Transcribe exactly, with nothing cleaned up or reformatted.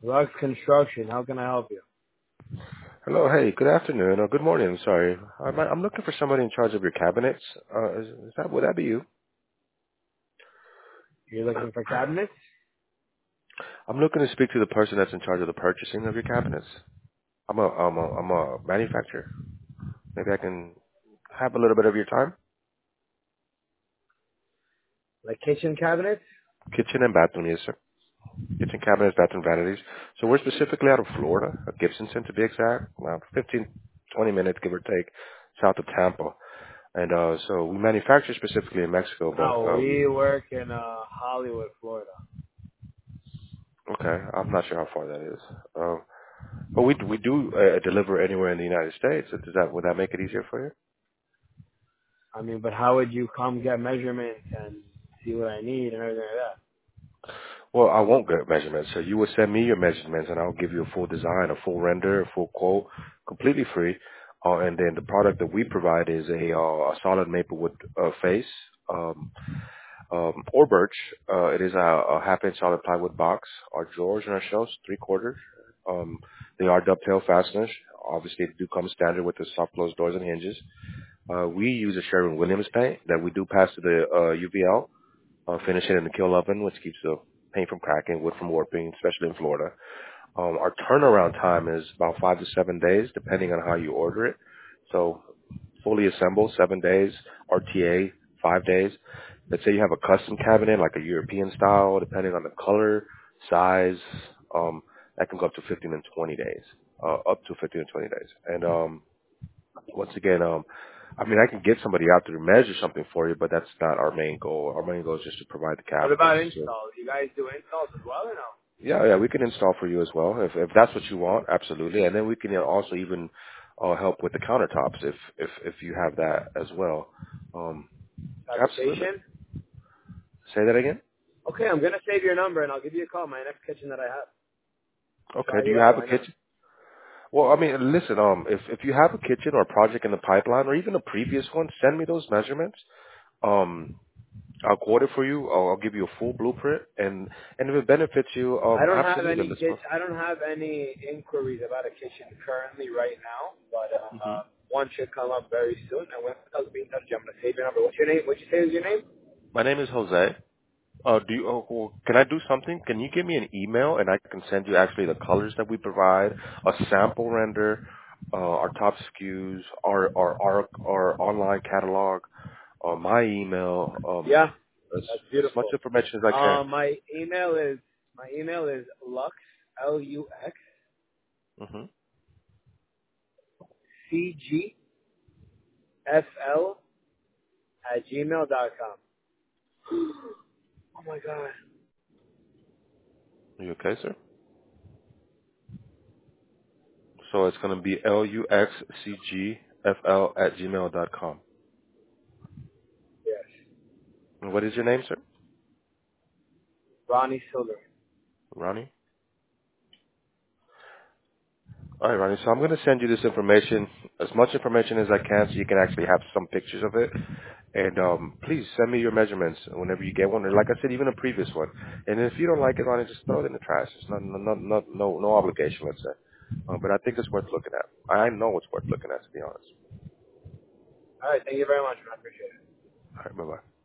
Lux Construction. How can I help you? Hello, hey, good afternoon, or good morning, I'm sorry. I'm, I'm looking for somebody in charge of your cabinets. Uh, is, is that, would that be you? You're looking for cabinets? I'm looking to speak to the person that's in charge of the purchasing of your cabinets. I'm a, I'm a, I'm a manufacturer. Maybe I can have a little bit of your time? Like kitchen cabinets? Kitchen and bathroom, yes, sir. Kitchen cabinets, bathroom vanities. So we're specifically out of Florida, uh, Gibsonton to be exact, around fifteen, twenty minutes, give or take, south of Tampa. And uh, so we manufacture specifically in Mexico, but No, uh, we work in uh, Hollywood, Florida. okay, I'm not sure how far that is. Um, But we we do uh, deliver anywhere in the United States. So does that would that make it easier for you? I mean, but how would you come get measurements and see what I need and everything like Well, I won't get measurements. So you would send me your measurements, and I'll give you a full design, a full render, a full quote, completely free. Uh, and then the product that we provide is a uh, a solid maple wood uh, face, um, um, or birch. Uh, it is a, a half inch solid plywood box. Our drawers and our shelves, three quarters. Um, they are dovetail fasteners. Obviously, they do come standard with the soft closed doors and hinges. Uh, we use a Sherwin-Williams paint that we do pass to the uh, U V L, uh, finish it in the kill oven, which keeps the paint from cracking, wood from warping, especially in Florida. Um, our turnaround time is about five to seven days, depending on how you order it. So fully assembled, seven days. R T A, five days. Let's say you have a custom cabinet, like a European style, depending on the color, size, um, that can go up to fifteen and twenty days, uh, up to fifteen and twenty days. And um, once again, um, I mean, I can get somebody out there to measure something for you, but that's not our main goal. Our main goal is just to provide the that? What cabinets. about So, installs? You guys do installs as well or no? yeah, yeah, we can install for you as well if if that's what you want, absolutely. And then we can, you know, also even uh, help with the countertops if if if you have that as well. Um, absolutely. Fabrication? Say that again. Okay, I'm going to save your number and I'll give you a call, my next kitchen that I have. Okay. Try Do you you out, have a why not? kitchen? Well, I mean, listen. Um, if if you have a kitchen or a project in the pipeline, or even a previous one, send me those measurements. Um, I'll quote it for you. I'll, I'll give you a full blueprint, and and if it benefits you, I um, don't have absolutely. any Let's go. kitchen. I don't have any inquiries about a kitchen currently right now, but hmm uh, one should come up very soon. And when I'll be in touch, I'm gonna save your number. What's your name? What you say is your name? My name is Jose. Uh, do you, uh, well, can I do something? Can you give me an email and I can send you actually the colors that we provide, a sample render, uh, our top S K Us, our our our, our online catalog, uh, my email, um, Yeah, as that's as much beautiful. information as I can. Uh, my email is my email is lux l u x hmm c g f l at gmail dot com. Oh my god. Are you okay, sir? So it's going to be L U X C G F L at gmail dot com. Yes, And what is your name, sir? Ronnie Silver. Ronnie? All right, Ronnie. So I'm going to send you this information, as much information as I can, so you can actually have some pictures of it. And um, please send me your measurements whenever you get one. Or like I said, even a previous one. And if you don't like it, Ronnie, just throw it in the trash. It's not, no, no, no, no no obligation, let's say. Uh, but I think it's worth looking at. I know it's worth looking at, to be honest. All right, thank you very much, man. I appreciate it. All right, bye bye.